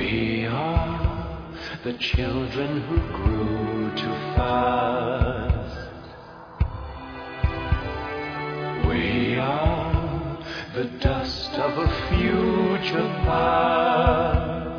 We are the children who grew too fast. We are the dust of a future past.